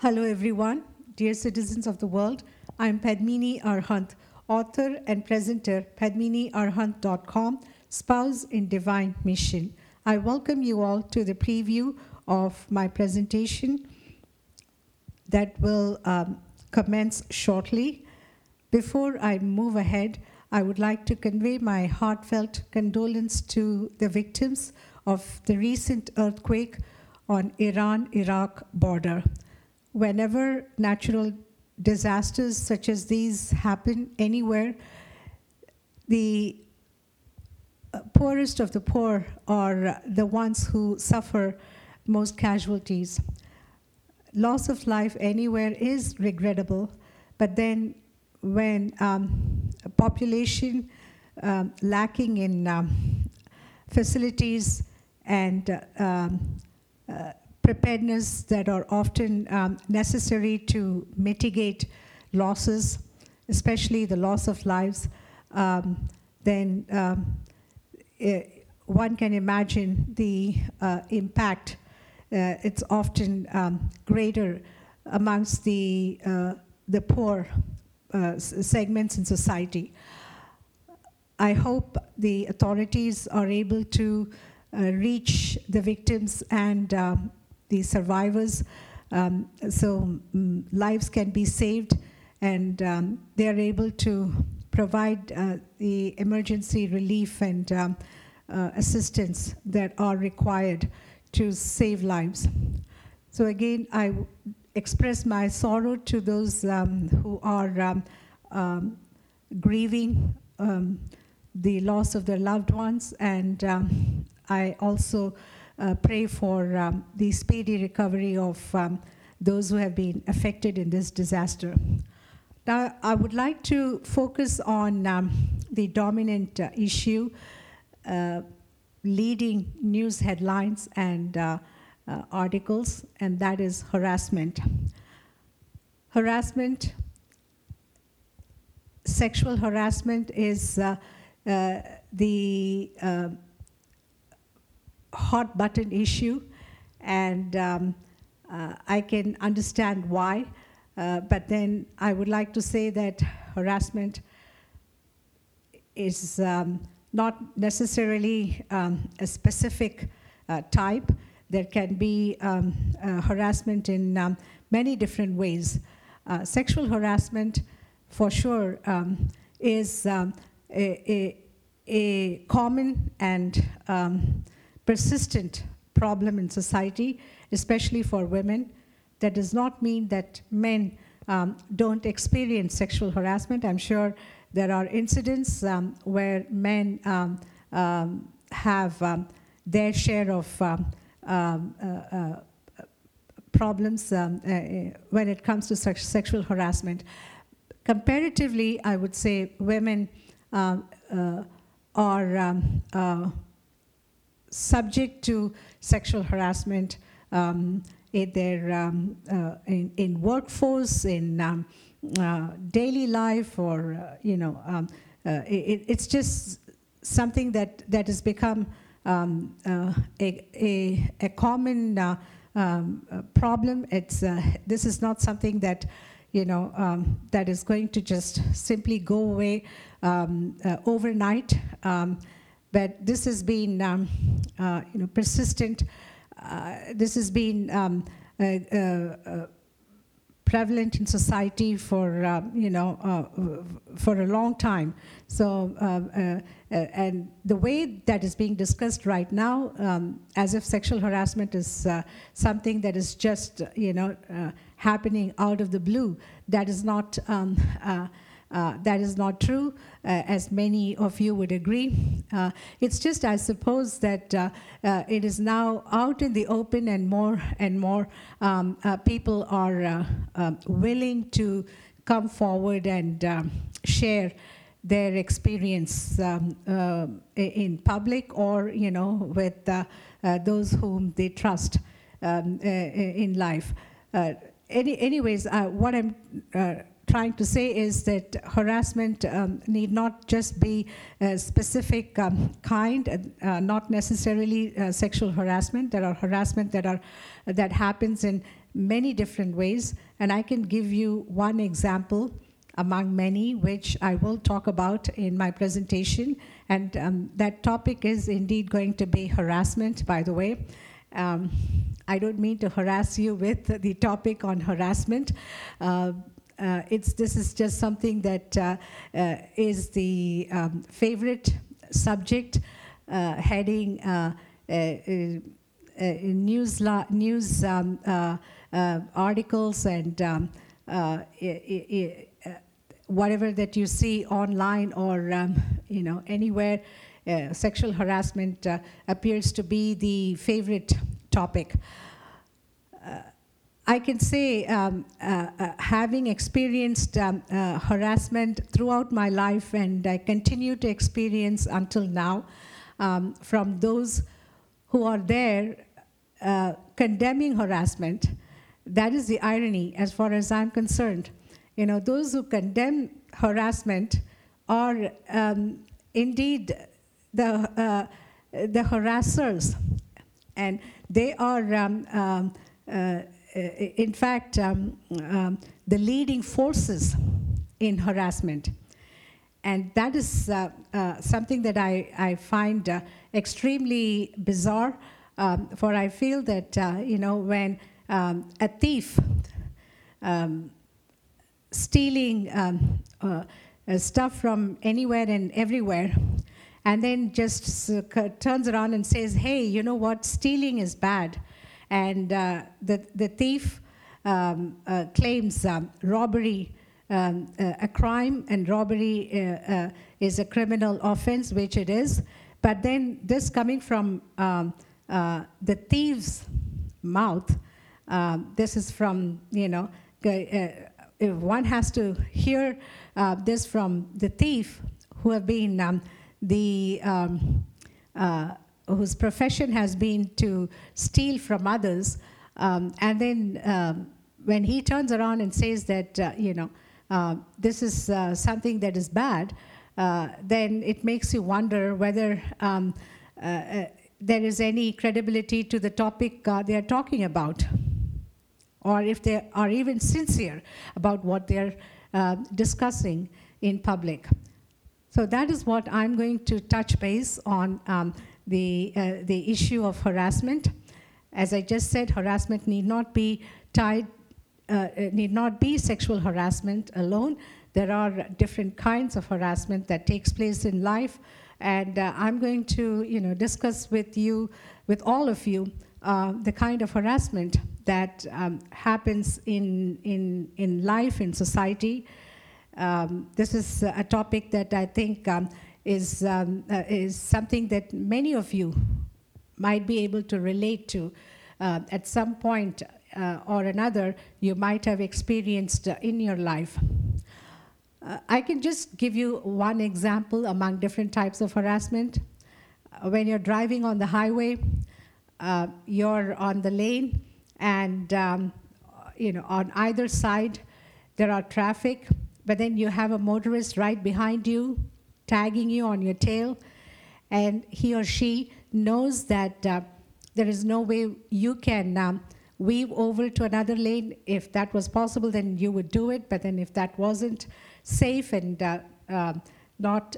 Hello, everyone. Dear citizens of the world, I'm Padmini Arhant, author and presenter, padminiarhant.com, spouse in divine mission. I welcome you all to the preview of my presentation that will commence shortly. Before I move ahead, I would like to convey my heartfelt condolence to the victims of the recent earthquake on Iran-Iraq border. Whenever natural disasters such as these happen anywhere, the poorest of the poor are the ones who suffer most casualties. Loss of life anywhere is regrettable, but then when a population lacking in facilities and preparedness that are often necessary to mitigate losses, especially the loss of lives, then one can imagine the impact. It's often greater amongst the poor segments in society. I hope the authorities are able to reach the victims and the survivors, so lives can be saved, and they are able to provide the emergency relief and assistance that are required to save lives. So again, I express my sorrow to those who are grieving the loss of their loved ones, and I also pray for the speedy recovery of those who have been affected in this disaster. Now, I would like to focus on the dominant issue, leading news headlines and articles, and that is harassment. Harassment, sexual harassment is the hot button issue, and I can understand why, but then I would like to say that harassment is not necessarily a specific type. There can be harassment in many different ways. Sexual harassment, for sure, is a common and persistent problem in society, especially for women. That does not mean that men don't experience sexual harassment. I'm sure there are incidents where men have their share of problems when it comes to sexual harassment. Comparatively, I would say women are subject to sexual harassment in their in workforce, in daily life, or it's just something that has become a common problem. It's this is not something that that is going to just simply go away overnight. But this has been, persistent. This has been prevalent in society for, for a long time. So, and the way that is being discussed right now, as if sexual harassment is something that is just, happening out of the blue, that is not. That is not true, as many of you would agree. It's just, I suppose, that it is now out in the open, and more people are willing to come forward and share their experience in public, or with those whom they trust in life. Anyways, what I'm trying to say is that harassment need not just be a specific kind, not necessarily sexual harassment. There are harassment that happens in many different ways, and I can give you one example among many, which I will talk about in my presentation. And that topic is indeed going to be harassment, by the way. I don't mean to harass you with the topic on harassment. This is just something that is the favorite subject heading news articles and whatever that you see online or anywhere. Sexual harassment appears to be the favorite topic. I can say, having experienced harassment throughout my life, and I continue to experience until now, from those who are there condemning harassment. That is the irony, as far as I'm concerned. Those who condemn harassment are indeed the harassers, and they are, in fact, the leading forces in harassment. And that is something that I find extremely bizarre, for I feel that, when a thief stealing stuff from anywhere and everywhere, and then just turns around and says, hey, you know what, stealing is bad. And the thief claims robbery a crime, and robbery is a criminal offense, which it is. But then this coming from the thief's mouth, this is from, if one has to hear this from the thief, who have been whose profession has been to steal from others, and then when he turns around and says that, this is something that is bad, then it makes you wonder whether there is any credibility to the topic they are talking about, or if they are even sincere about what they're discussing in public. So that is what I'm going to touch base on, the issue of harassment. As I just said, harassment need not be sexual harassment alone. There are different kinds of harassment that takes place in life, and I'm going to, discuss with all of you, the kind of harassment that happens in life, in society. This is a topic that I think is something that many of you might be able to relate to at some point or another. You might have experienced in your life. I can just give you one example among different types of harassment. When you're driving on the highway, you're on the lane, and on either side there are traffic, but then you have a motorist right behind you, tagging you on your tail, and he or she knows that there is no way you can weave over to another lane. If that was possible, then you would do it, but then if that wasn't safe and not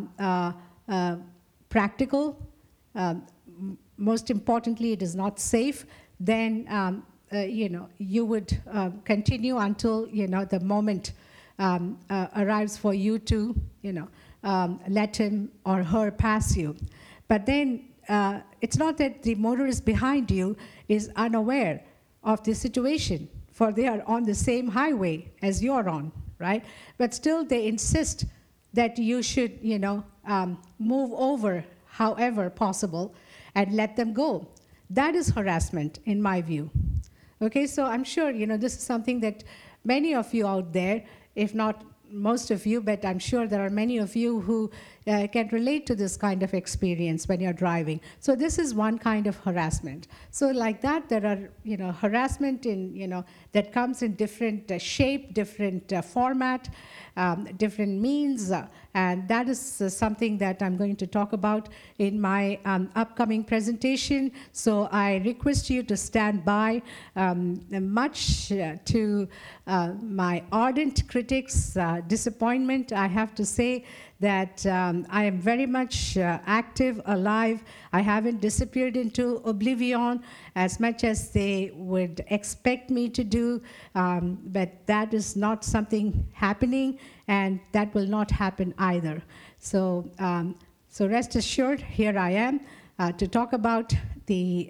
practical, most importantly, it is not safe, then you would continue until the moment arrives for you to let him or her pass you. But then it's not that the motorist behind you is unaware of the situation, for they are on the same highway as you're on, right? But still they insist that you should move over however possible and let them go. That is harassment, in my view. Okay, so I'm sure this is something that many of you out there, if not most of you, but I'm sure there are many of you who can relate to this kind of experience when you're driving. So this is one kind of harassment. So like that, there are harassment in that comes in different shape, different format, different means, and that is something that I'm going to talk about in my upcoming presentation. So I request you to stand by. Much to my ardent critics' disappointment, I have to say that I am very much active, alive. I haven't disappeared into oblivion as much as they would expect me to do, but that is not something happening, and that will not happen either. So, so rest assured, here I am to talk about the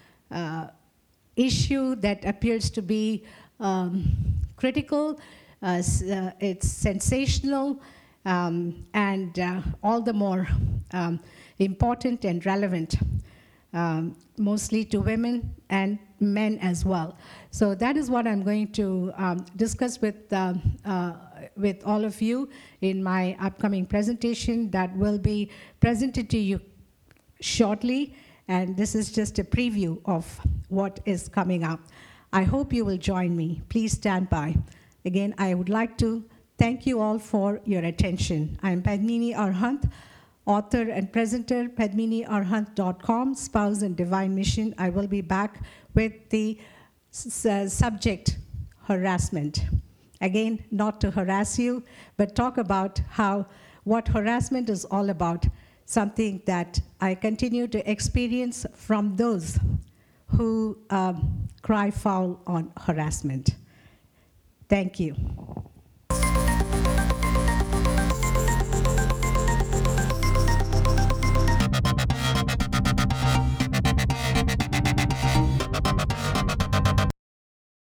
issue that appears to be critical. It's sensational, and all the more important and relevant, mostly to women and men as well. So that is what I'm going to discuss with all of you in my upcoming presentation that will be presented to you shortly, and this is just a preview of what is coming up. I hope you will join me. Please stand by. Again, I would like to thank you all for your attention. I'm Padmini Arhant, author and presenter, padminiarhant.com, Spouse and Divine Mission. I will be back with the subject, harassment. Again, not to harass you, but talk about what harassment is all about, something that I continue to experience from those who cry foul on harassment. Thank you.